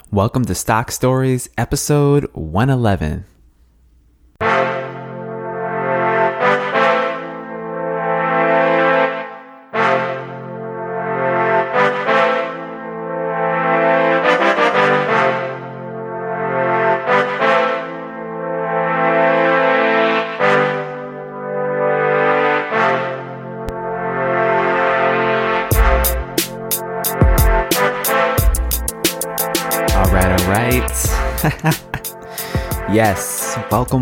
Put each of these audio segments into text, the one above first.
Welcome to Stock Stories, episode 111. Yes, welcome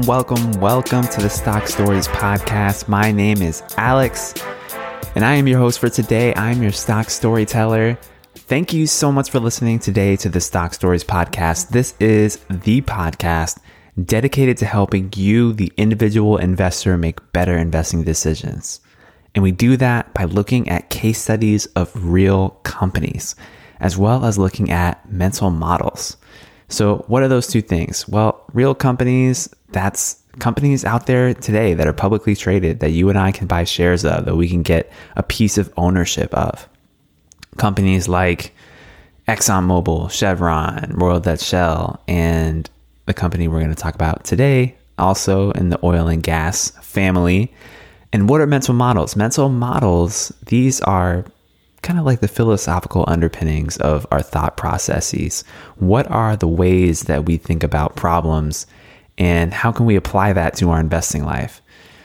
to the Stock Stories podcast. My name is Alex, and I am your host for today. I'm your stock storyteller. Thank you so much for listening today to the Stock Stories podcast. This is the podcast dedicated to helping you, the individual investor, make better investing decisions. And we do that by looking at case studies of real companies, as well as looking at mental models. So what are those two things? Well, real companies, that's companies out there today that are publicly traded that you and I can buy shares of, that we can get a piece of ownership of. Companies like ExxonMobil, Chevron, Royal Dutch Shell, and the company we're going to talk about today, also in the oil and gas family. And what are mental models? Mental models, these are kind of like the philosophical underpinnings of our thought processes. What are the ways that we think about problems, and how can we apply that to our investing life?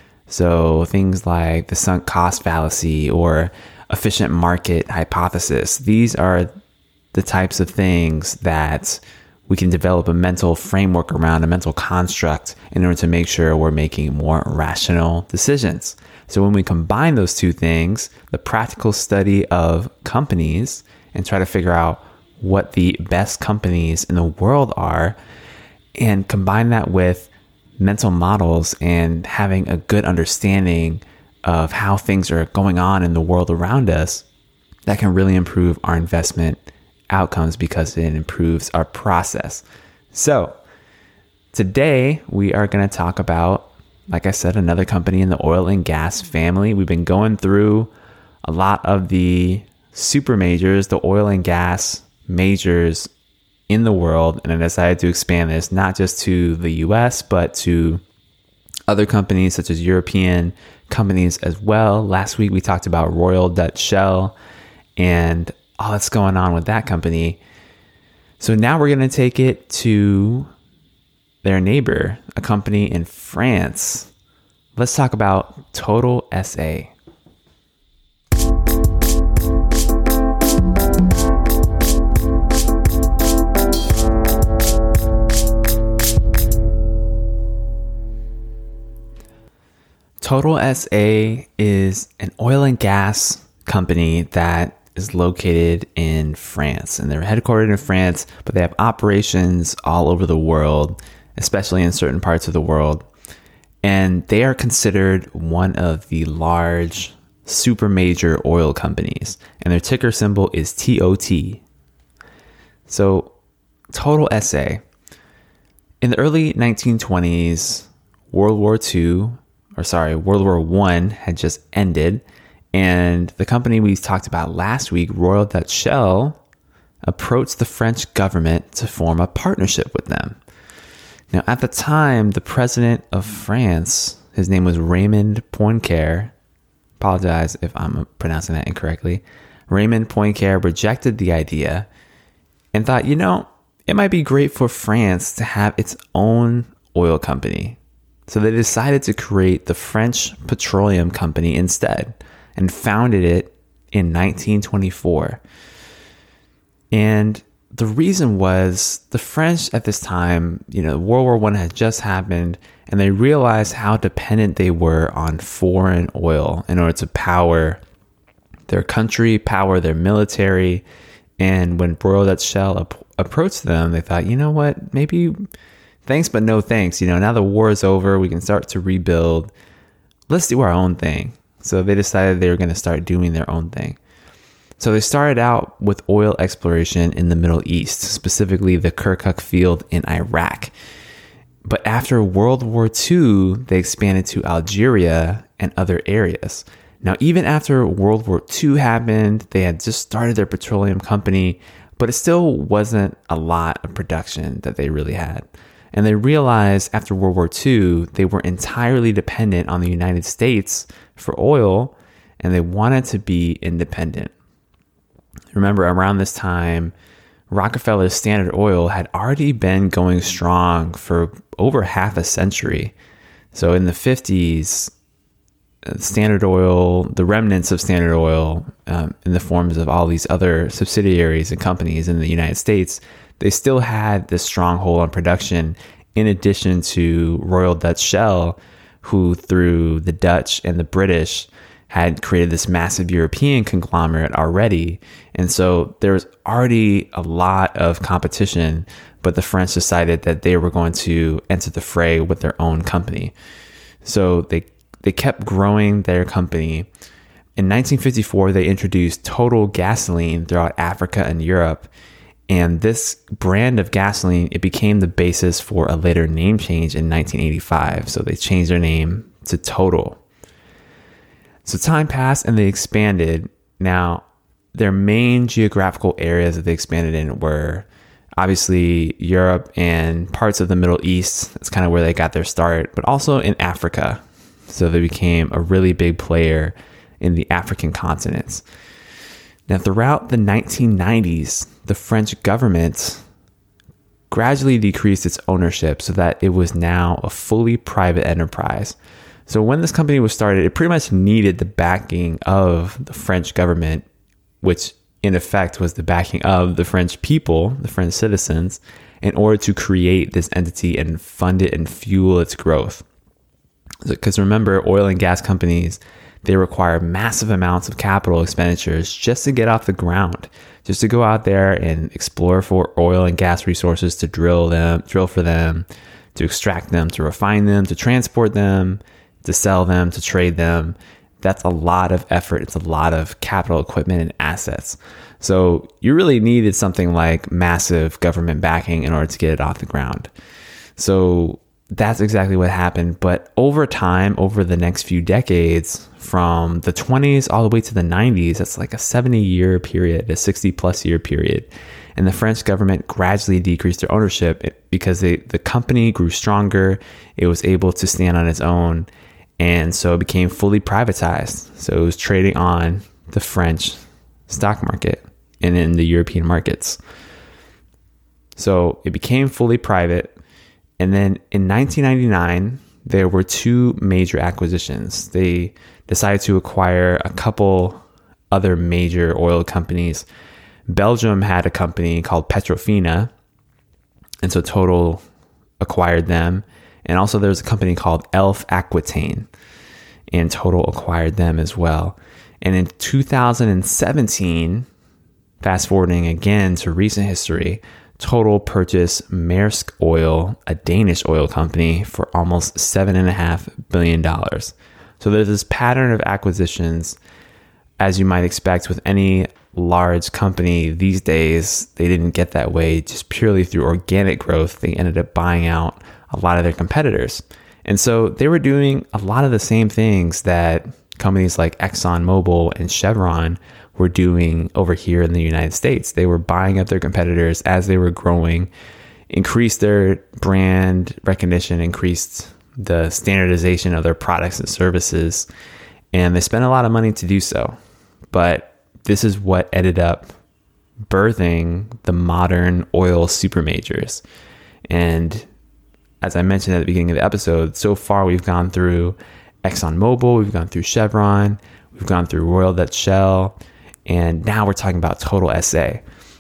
So things like the sunk cost fallacy or efficient market hypothesis, these are the types of things that we can develop a mental framework around, a mental construct, in order to make sure we're making more rational decisions. So when we combine those two things, the practical study of companies, and try to figure out what the best companies in the world are, and combine that with mental models and having a good understanding of how things are going on in the world around us, that can really improve our investment outcomes because it improves our process. So today we are going to talk about, like I said, another company in the oil and gas family. We've been going through a lot of the super majors, the oil and gas majors in the world. And I decided to expand this not just to the US, but to other companies such as European companies as well. Last week, we talked about Royal Dutch Shell and all that's going on with that company. So now we're going to take it to their neighbor, a company in France. Let's talk about Total SA. Total SA is an oil and gas company that is located in France, and they're headquartered in France, but they have operations all over the world, especially in certain parts of the world. And they are considered one of the large super major oil companies, and their ticker symbol is TOT. So Total SA, in the early 1920s, World War I had just ended, and the company we talked about last week, Royal Dutch Shell, approached the French government to form a partnership with them. Now, at the time, the president of France, his name was Raymond Poincaré. Apologize if I'm pronouncing that incorrectly. Raymond Poincaré rejected the idea and thought, it might be great for France to have its own oil company. So they decided to create the French Petroleum Company instead, and founded it in 1924. And the reason was the French at this time, World War I had just happened, and they realized how dependent they were on foreign oil in order to power their country, power their military. And when Royal Dutch Shell approached them, they thought, maybe thanks, but no thanks. Now the war is over, we can start to rebuild. Let's do our own thing. So they decided they were going to start doing their own thing. So they started out with oil exploration in the Middle East, specifically the Kirkuk field in Iraq. But after World War II, they expanded to Algeria and other areas. Now, even after World War II happened, they had just started their petroleum company, but it still wasn't a lot of production that they really had. And they realized after World War II, they were entirely dependent on the United States for oil, and they wanted to be independent. Remember, around this time, Rockefeller's Standard Oil had already been going strong for over half a century. So in the 50s, Standard Oil, the remnants of Standard Oil, in the forms of all these other subsidiaries and companies in the United States, they still had this stronghold on production, in addition to Royal Dutch Shell, who through the Dutch and the British had created this massive European conglomerate already. And so there was already a lot of competition, but the French decided that they were going to enter the fray with their own company. So they kept growing their company. In 1954, they introduced Total gasoline throughout Africa and Europe. And this brand of gasoline, it became the basis for a later name change in 1985. So they changed their name to Total. So time passed and they expanded. Now, their main geographical areas that they expanded in were obviously Europe and parts of the Middle East. That's kind of where they got their start, but also in Africa. So they became a really big player in the African continents. Now, throughout the 1990s, the French government gradually decreased its ownership so that it was now a fully private enterprise. So when this company was started, it pretty much needed the backing of the French government, which in effect was the backing of the French people, the French citizens, in order to create this entity and fund it and fuel its growth. Because remember, oil and gas companies, they require massive amounts of capital expenditures just to get off the ground, just to go out there and explore for oil and gas resources, to drill for them, to extract them, to refine them, to transport them, to sell them, to trade them. That's a lot of effort. It's a lot of capital equipment and assets. So you really needed something like massive government backing in order to get it off the ground. So that's exactly what happened. But over time, over the next few decades, from the 20s all the way to the 90s, that's like a 70-year period, a 60-plus year period. And the French government gradually decreased their ownership because the company grew stronger. It was able to stand on its own. And so it became fully privatized. So it was trading on the French stock market and in the European markets. So it became fully private. And then in 1999, there were two major acquisitions. They decided to acquire a couple other major oil companies. Belgium had a company called Petrofina, and so Total acquired them. And also there's a company called Elf Aquitaine, and Total acquired them as well. And in 2017, fast forwarding again to recent history, Total purchased Maersk Oil, a Danish oil company, for almost $7.5 billion. So there's this pattern of acquisitions, as you might expect with any large company these days. They didn't get that way just purely through organic growth. They ended up buying out a lot of their competitors. And so they were doing a lot of the same things that companies like ExxonMobil and Chevron were doing over here in the United States. They were buying up their competitors as they were growing, increased their brand recognition, increased the standardization of their products and services, and they spent a lot of money to do so. But this is what ended up birthing the modern oil supermajors. And as I mentioned at the beginning of the episode, so far we've gone through ExxonMobil, we've gone through Chevron, we've gone through Royal Dutch Shell, and now we're talking about Total SA.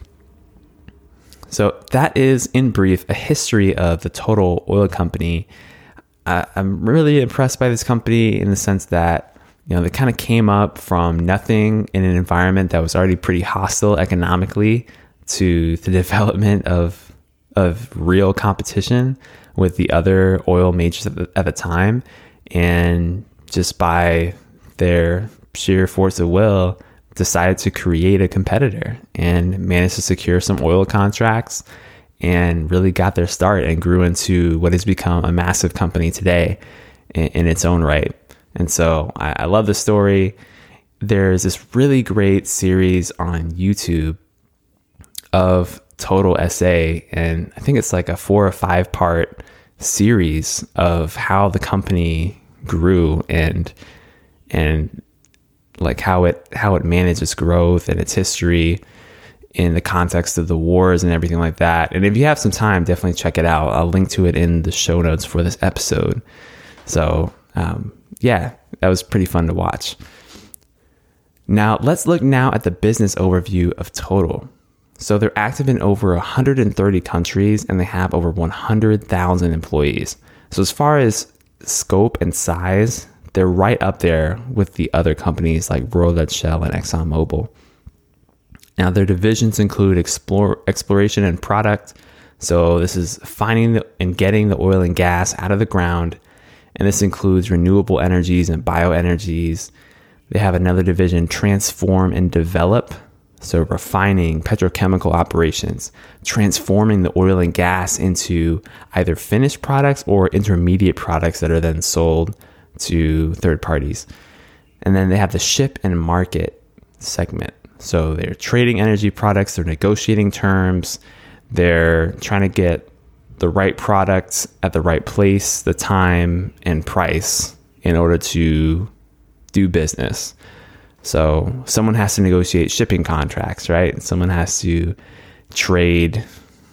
So that is, in brief, a history of the Total Oil Company. I'm really impressed by this company in the sense that, they kind of came up from nothing in an environment that was already pretty hostile economically to the development of real competition with the other oil majors at the time. And just by their sheer force of will, decided to create a competitor and managed to secure some oil contracts and really got their start and grew into what has become a massive company today in its own right. And so I love the story. There's this really great series on YouTube of Total SA, and I think it's like a 4 or 5 part series of how the company grew and like how it managed its growth and its history in the context of the wars and everything like that. And if you have some time, definitely check it out. I'll link to it in the show notes for this episode. So yeah, that was pretty fun to watch. Now let's look now at the business overview of Total. So they're active in over 130 countries and they have over 100,000 employees. So as far as scope and size, they're right up there with the other companies like Royal Dutch Shell and ExxonMobil. Now their divisions include exploration and product. So this is finding and getting the oil and gas out of the ground. And this includes renewable energies and bioenergies. They have another division, transform and develop. So refining, petrochemical operations, transforming the oil and gas into either finished products or intermediate products that are then sold to third parties. And then they have the ship and market segment. So they're trading energy products, they're negotiating terms, they're trying to get the right products at the right place, the time, and price in order to do business. So someone has to negotiate shipping contracts, right? Someone has to trade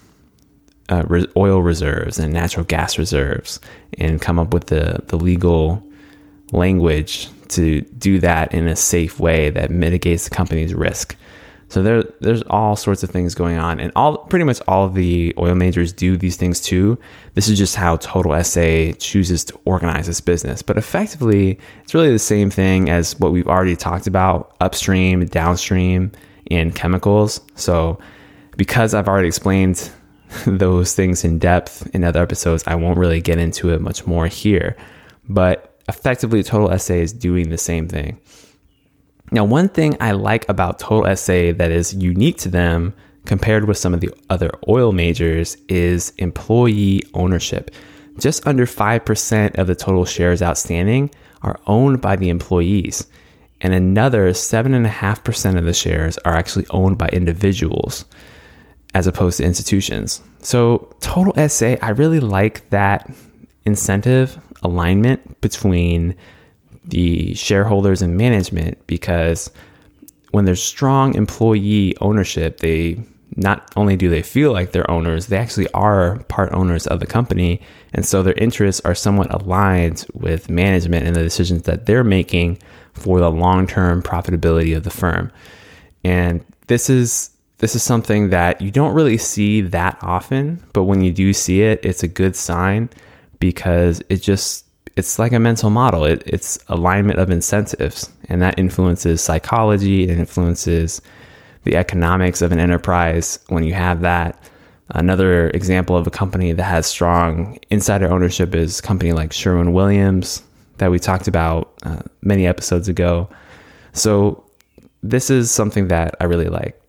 oil reserves and natural gas reserves and come up with the legal language to do that in a safe way that mitigates the company's risk. So there's all sorts of things going on, and pretty much all of the oil majors do these things too. This is just how Total SA chooses to organize its business. But effectively, it's really the same thing as what we've already talked about: upstream, downstream, and chemicals. So because I've already explained those things in depth in other episodes, I won't really get into it much more here. But effectively, Total SA is doing the same thing. Now, one thing I like about Total SA that is unique to them compared with some of the other oil majors is employee ownership. Just under 5% of the total shares outstanding are owned by the employees, and another 7.5% of the shares are actually owned by individuals as opposed to institutions. So Total SA, I really like that incentive alignment between the shareholders and management, because when there's strong employee ownership, they not only do they feel like they're owners, they actually are part owners of the company. And so their interests are somewhat aligned with management and the decisions that they're making for the long-term profitability of the firm. And this is something that you don't really see that often, but when you do see it, it's a good sign, because it's like a mental model. It's alignment of incentives, and that influences psychology. It influences the economics of an enterprise when you have that. Another example of a company that has strong insider ownership is a company like Sherwin-Williams that we talked about many episodes ago. So this is something that I really like.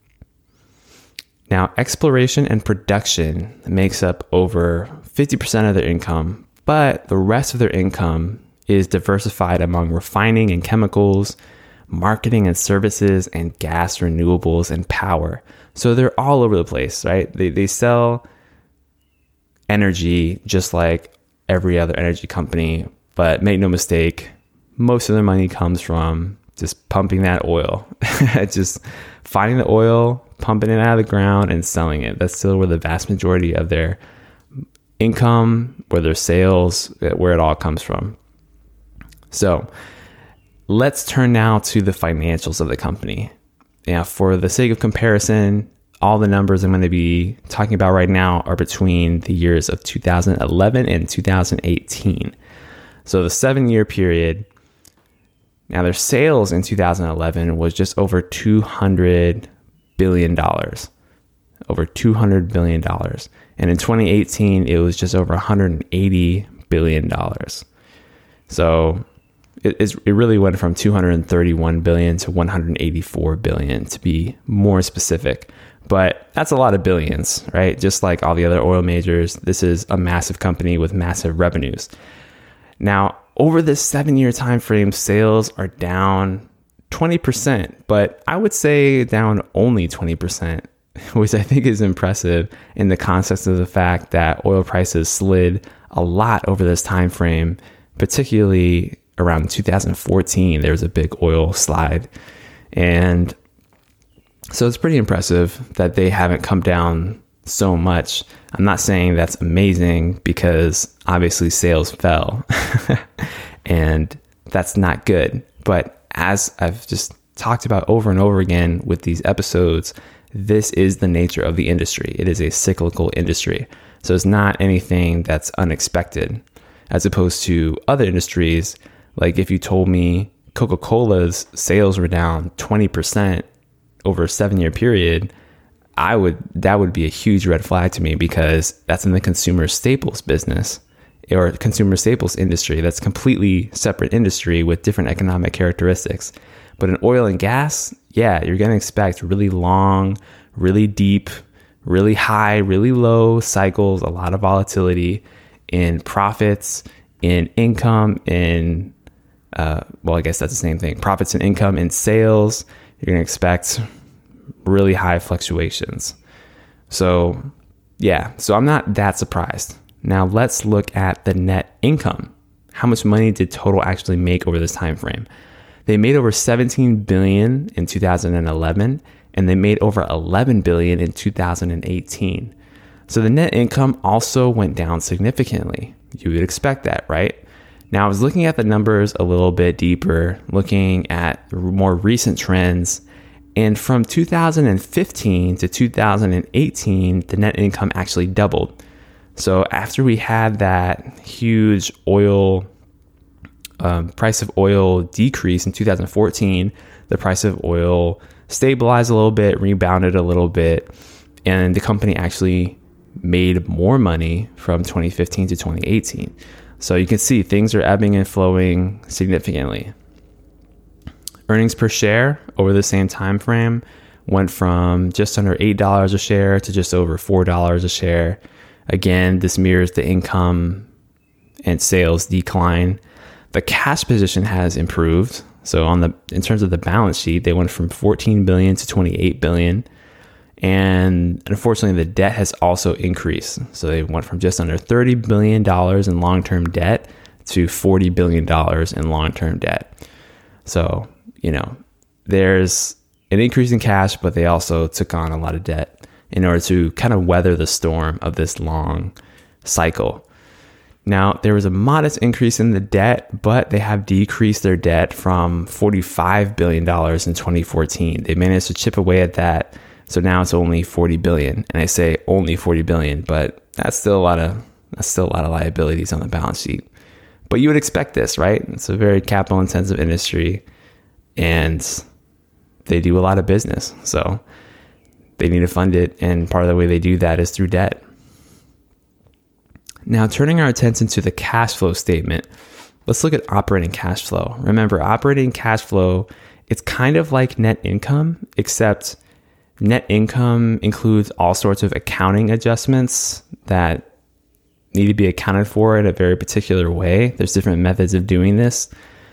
Now, exploration and production makes up over 50% of their income, but the rest of their income is diversified among refining and chemicals, marketing and services, and gas, renewables, and power. So they're all over the place, right? They sell energy just like every other energy company, but make no mistake, most of their money comes from just pumping that oil, just finding the oil, pumping it out of the ground, and selling it. That's still where the vast majority of their income, where their sales, where it all comes from. So let's turn now to the financials of the company. Now, for the sake of comparison, all the numbers I'm going to be talking about right now are between the years of 2011 and 2018. So the 7-year period. Now, their sales in 2011 was just over $200 billion. Over $200 billion. And in 2018, it was just over $180 billion. So it really went from 231 billion to 184 billion, to be more specific. But that's a lot of billions, right? Just like all the other oil majors, this is a massive company with massive revenues. Now, over this 7-year time frame, sales are down 20%, but I would say down only 20%. which I think is impressive in the context of the fact that oil prices slid a lot over this time frame, particularly around 2014. There was a big oil slide. And so it's pretty impressive that they haven't come down so much. I'm not saying that's amazing because obviously sales fell and that's not good. But as I've just talked about over and over again with these episodes, this is the nature of the industry. It is a cyclical industry. So it's not anything that's unexpected, as opposed to other industries. Like if you told me Coca-Cola's sales were down 20% over a 7-year period, that would be a huge red flag to me, because that's in the consumer staples business or consumer staples industry. That's a completely separate industry with different economic characteristics. But in oil and gas, yeah, you're going to expect really long, really deep, really high, really low cycles, a lot of volatility in profits, in income, in, I guess that's the same thing. Profits and income in sales, you're going to expect really high fluctuations. So I'm not that surprised. Now let's look at the net income. How much money did Total actually make over this time frame? They made over $17 billion in 2011, and they made over $11 billion in 2018. So the net income also went down significantly. You would expect that, right? Now I was looking at the numbers a little bit deeper, looking at more recent trends. And from 2015 to 2018, the net income actually doubled. So after we had that huge price of oil decrease in 2014, the price of oil stabilized a little bit, rebounded a little bit, and the company actually made more money from 2015 to 2018. So you can see things are ebbing and flowing significantly. Earnings per share over the same time frame went from just under $8 a share to just over $4 a share. Again, this mirrors the income and sales decline. The cash position has improved. So in terms of the balance sheet, they went from $14 billion to $28 billion. And unfortunately, the debt has also increased. So they went from just under $30 billion in long-term debt to $40 billion in long-term debt. So, there's an increase in cash, but they also took on a lot of debt in order to kind of weather the storm of this long cycle. Now, there was a modest increase in the debt, but they have decreased their debt from $45 billion in 2014. They managed to chip away at that. So now it's only $40 billion. And I say only $40 billion, but that's still a lot of liabilities on the balance sheet. But you would expect this, right? It's a very capital intensive industry, and they do a lot of business. So they need to fund it. And part of the way they do that is through debt. Now, turning our attention to the cash flow statement, let's look at operating cash flow. Remember, operating cash flow, it's kind of like net income, except net income includes all sorts of accounting adjustments that need to be accounted for in a very particular way. There's different methods of doing this.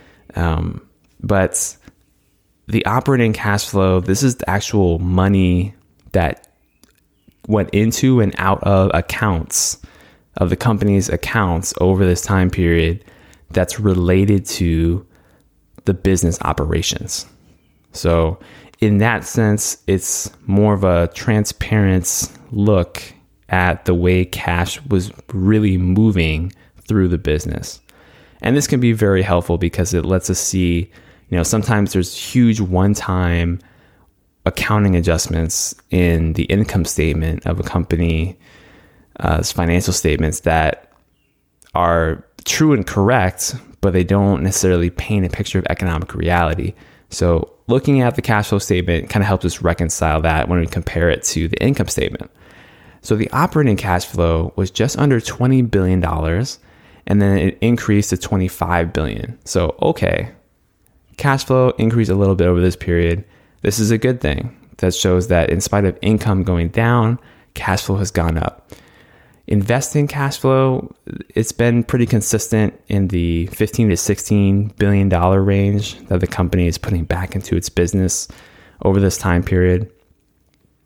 But the operating cash flow, this is the actual money that went into and out of accounts, of the company's accounts over this time period, that's related to the business operations. So in that sense, it's more of a transparent look at the way cash was really moving through the business. And this can be very helpful because it lets us see, sometimes there's huge one-time accounting adjustments in the income statement of a company, financial statements that are true and correct, but they don't necessarily paint a picture of economic reality. So looking at the cash flow statement kind of helps us reconcile that when we compare it to the income statement. So the operating cash flow was just under $20 billion, and then it increased to $25 billion. So, okay, cash flow increased a little bit over this period. This is a good thing. That shows that in spite of income going down, cash flow has gone up. Investing cash flow, it's been pretty consistent in the $15 to $16 billion range that the company is putting back into its business over this time period.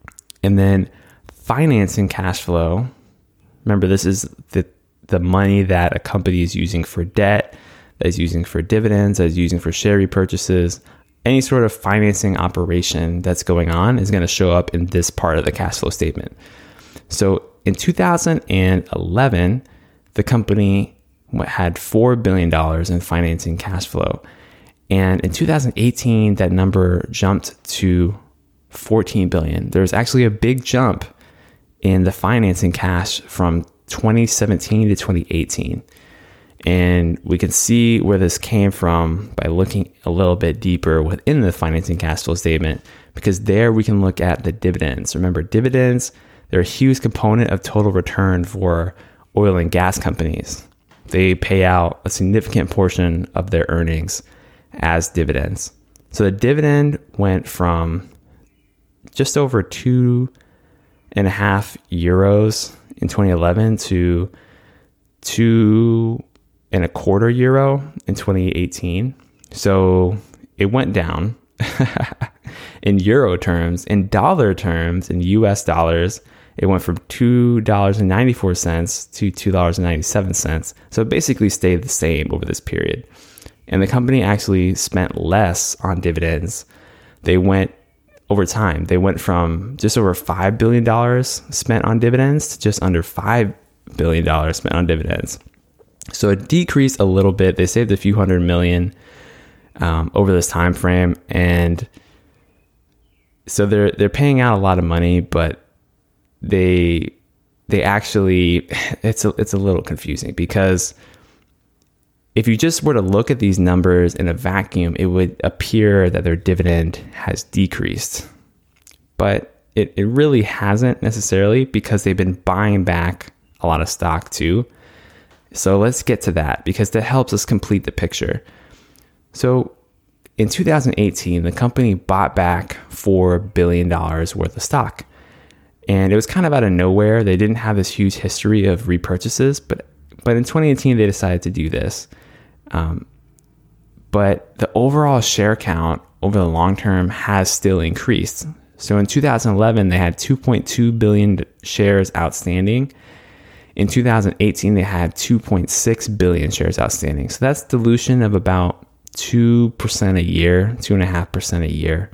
And then financing cash flow. Remember, this is the money that a company is using for debt, that is using for dividends, that is using for share repurchases. Any sort of financing operation that's going on is going to show up in this part of the cash flow statement. So in 2011, the company had $4 billion in financing cash flow. And in 2018, that number jumped to $14 billion. There's actually a big jump in the financing cash from 2017 to 2018. And we can see where this came from by looking a little bit deeper within the financing cash flow statement, because there we can look at the dividends. Remember, dividends, they're a huge component of total return for oil and gas companies. They pay out a significant portion of their earnings as dividends. So the dividend went from just over 2.5 euros in 2011 to 2.25 euro in 2018. So it went down in euro terms. In dollar terms, in US dollars, it went from $2.94 to $2.97. So it basically stayed the same over this period. And the company actually spent less on dividends. They went over time. They went from just over $5 billion spent on dividends to just under $5 billion spent on dividends. So it decreased a little bit. They saved a few $100 million over this time frame, and so they're paying out a lot of money, but they actually it's a little confusing, because if you just were to look at these numbers in a vacuum, it would appear that their dividend has decreased, but it really hasn't necessarily, because they've been buying back a lot of stock too. So let's get to that, because that helps us complete the picture. So in 2018, the company bought back $4 billion worth of stock. And it was kind of out of nowhere. They didn't have this huge history of repurchases, but in 2018, they decided to do this. But the overall share count over the long term has still increased. So in 2011, they had 2.2 billion shares outstanding. In 2018, they had 2.6 billion shares outstanding. So that's dilution of about 2% a year, 2.5% a year.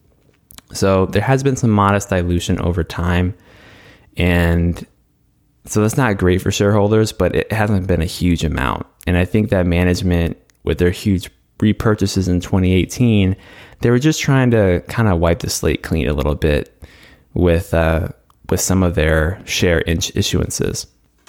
So there has been some modest dilution over time. And so that's not great for shareholders, but it hasn't been a huge amount. And I think that management, with their huge repurchases in 2018, they were just trying to kind of wipe the slate clean a little bit with some of their share issuances.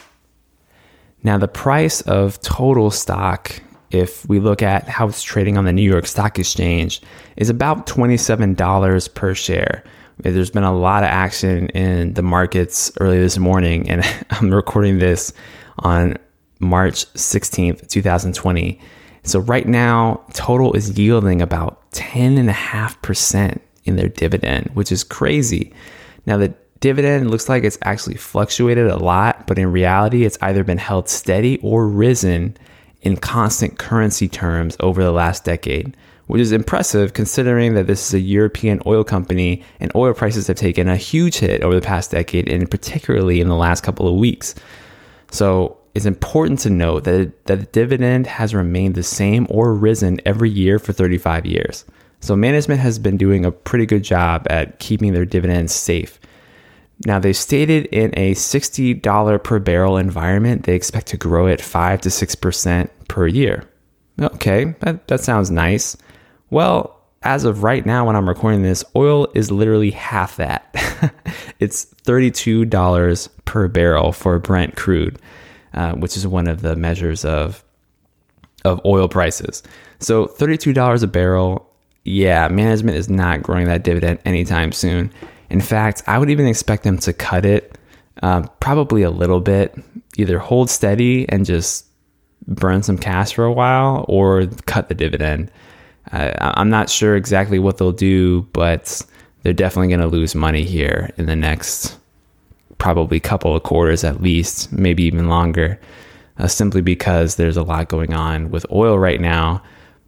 Now, the price of total stock, if we look at how it's trading on the New York Stock Exchange, is about $27 per share. There's been a lot of action in the markets early this morning, and I'm recording this on March 16th, 2020. So right now, total is yielding about 10.5% in their dividend, which is crazy. Now, the dividend looks like it's actually fluctuated a lot, but in reality, it's either been held steady or risen in constant currency terms over the last decade, which is impressive considering that this is a European oil company and oil prices have taken a huge hit over the past decade, and particularly in the last couple of weeks. So it's important to note that the dividend has remained the same or risen every year for 35 years. So management has been doing a pretty good job at keeping their dividends safe. Now, they've stated in a $60 per barrel environment, they expect to grow at 5 to 6% per year. Okay, that sounds nice. Well, as of right now, when I'm recording this, oil is literally half that. It's $32 per barrel for Brent crude, which is one of the measures of oil prices. So $32 a barrel, yeah, management is not growing that dividend anytime soon. In fact, I would even expect them to cut it probably a little bit, either hold steady and just burn some cash for a while, or cut the dividend. I'm not sure exactly what they'll do, but they're definitely going to lose money here in the next probably couple of quarters at least, maybe even longer, simply because there's a lot going on with oil right now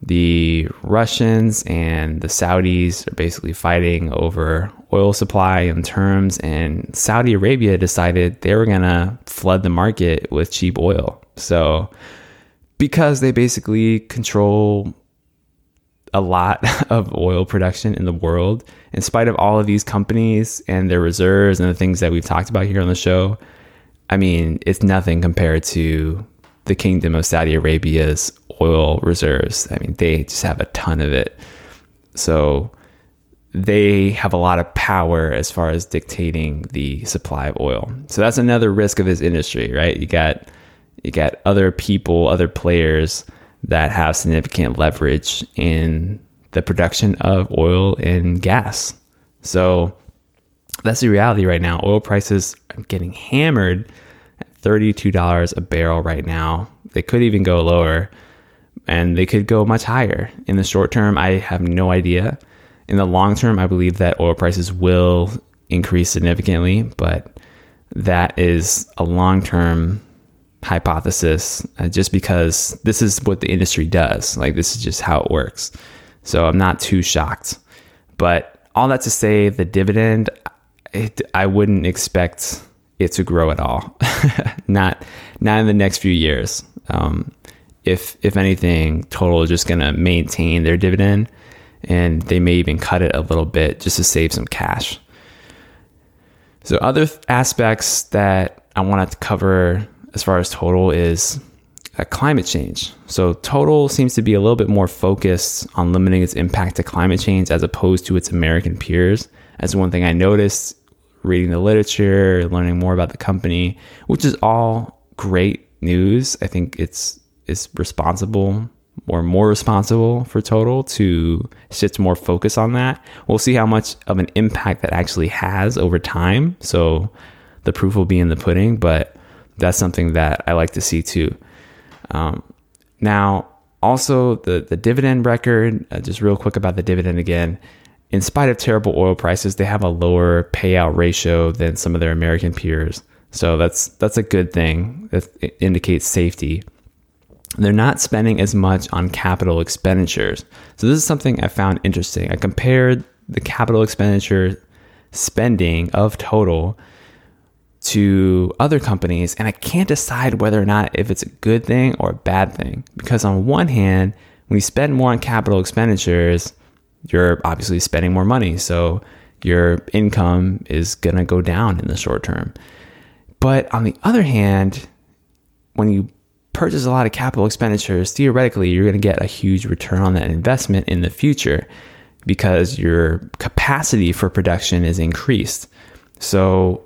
the Russians and the Saudis are basically fighting over oil supply and terms, and Saudi Arabia decided they were going to flood the market with cheap oil. So because they basically control a lot of oil production in the world, in spite of all of these companies and their reserves and the things that we've talked about here on the show, I mean, it's nothing compared to the Kingdom of Saudi Arabia's oil reserves. I mean, they just have a ton of it. So they have a lot of power as far as dictating the supply of oil. So that's another risk of this industry, right? You got other people, other players that have significant leverage in the production of oil and gas. So that's the reality right now. Oil prices are getting hammered at $32 a barrel right now. They could even go lower, and they could go much higher. In the short term, I have no idea. In the long term, I believe that oil prices will increase significantly, but that is a long-term hypothesis, just because this is what the industry does. Like, this is just how it works. So I'm not too shocked. But all that to say, the dividend, I wouldn't expect it to grow at all. not in the next few years. If anything, Total is just going to maintain their dividend, and they may even cut it a little bit just to save some cash. So other aspects that I wanted to cover as far as Total is climate change. So Total seems to be a little bit more focused on limiting its impact to climate change as opposed to its American peers. That's one thing I noticed reading the literature, learning more about the company, which is all great news. I think it's responsible, or more responsible for Total to shift more focus on that. We'll see how much of an impact that actually has over time. So the proof will be in the pudding, but that's something that I like to see too. Now, also the dividend record, just real quick about the dividend again. In spite of terrible oil prices, they have a lower payout ratio than some of their American peers. So that's a good thing. It indicates safety. They're not spending as much on capital expenditures. So this is something I found interesting. I compared the capital expenditure spending of Total to other companies, and I can't decide whether or not if it's a good thing or a bad thing. Because on one hand, when you spend more on capital expenditures, you're obviously spending more money. So your income is going to go down in the short term. But on the other hand, when you purchase a lot of capital expenditures, theoretically, you're going to get a huge return on that investment in the future because your capacity for production is increased. So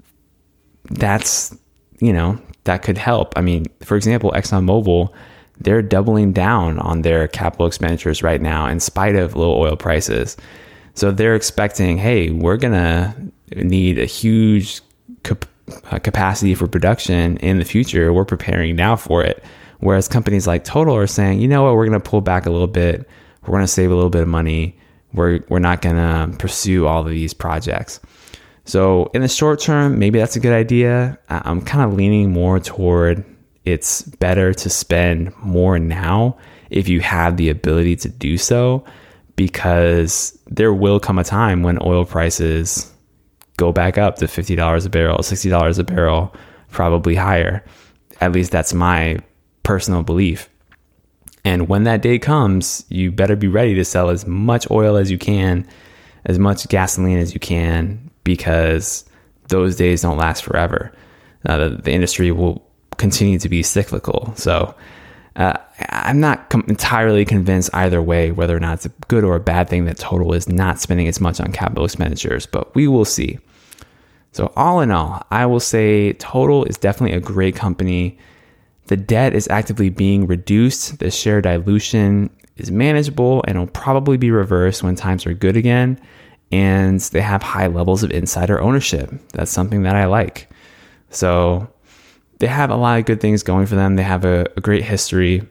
that's, that could help. I mean, for example, ExxonMobil, they're doubling down on their capital expenditures right now in spite of low oil prices. So they're expecting, hey, we're going to need a huge capacity for production in the future. We're preparing now for it. Whereas companies like Total are saying, you know what, we're going to pull back a little bit. We're going to save a little bit of money. We're not going to pursue all of these projects. So in the short term, maybe that's a good idea. I'm kind of leaning more toward it's better to spend more now if you have the ability to do so, because there will come a time when oil prices go back up to $50 a barrel, $60 a barrel, probably higher. At least that's my personal belief. And when that day comes, you better be ready to sell as much oil as you can, as much gasoline as you can, because those days don't last forever. The industry will continue to be cyclical. So I'm not entirely convinced either way whether or not it's a good or a bad thing that Total is not spending as much on capital expenditures, but we will see. So all in all, I will say Total is definitely a great company. The debt is actively being reduced. The share dilution is manageable and will probably be reversed when times are good again. And they have high levels of insider ownership. That's something that I like. So they have a lot of good things going for them. They have a great history,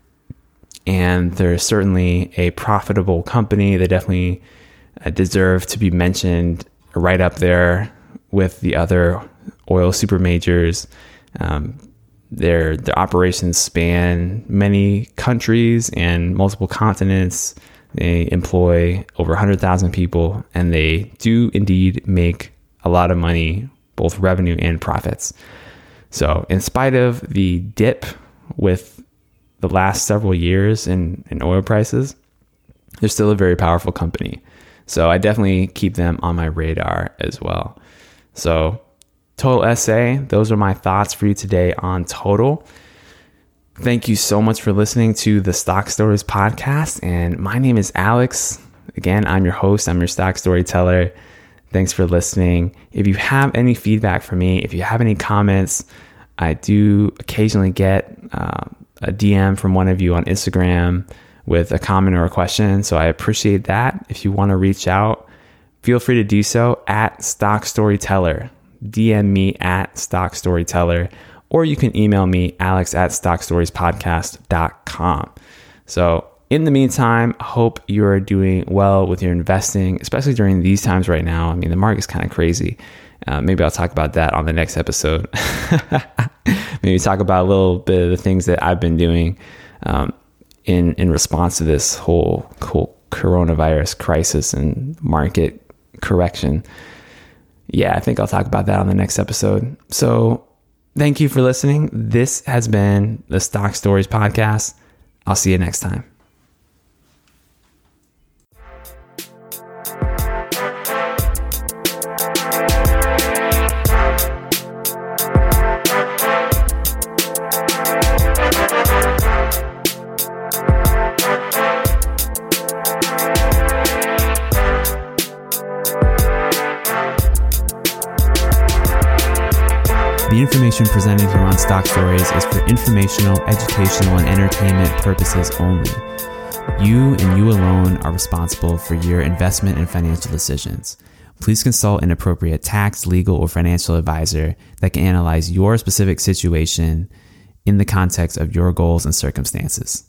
and they're certainly a profitable company. They definitely deserve to be mentioned right up there with the other oil super majors. Their operations span many countries and multiple continents. They employ over 100,000 people, and they do indeed make a lot of money, both revenue and profits. So in spite of the dip with the last several years in oil prices, they're still a very powerful company. So I definitely keep them on my radar as well. So Total SA, those are my thoughts for you today on Total. Thank you so much for listening to the Stock Stories podcast. And my name is Alex. Again, I'm your host. I'm your stock storyteller. Thanks for listening. If you have any feedback for me, if you have any comments, I do occasionally get a DM from one of you on Instagram with a comment or a question. So I appreciate that. If you want to reach out, feel free to do so at Stock Storyteller. DM me at Stock Storyteller, or you can email me, alex@stockstoriespodcast.com. So in the meantime, I hope you're doing well with your investing, especially during these times right now. I mean, the market's kind of crazy. Maybe I'll talk about that on the next episode. Maybe talk about a little bit of the things that I've been doing in response to this whole coronavirus crisis and market correction. Yeah, I think I'll talk about that on the next episode. So thank you for listening. This has been the Stock Stories podcast. I'll see you next time. The information presented here on Stock Stories is for informational, educational, and entertainment purposes only. You and you alone are responsible for your investment and financial decisions. Please consult an appropriate tax, legal, or financial advisor that can analyze your specific situation in the context of your goals and circumstances.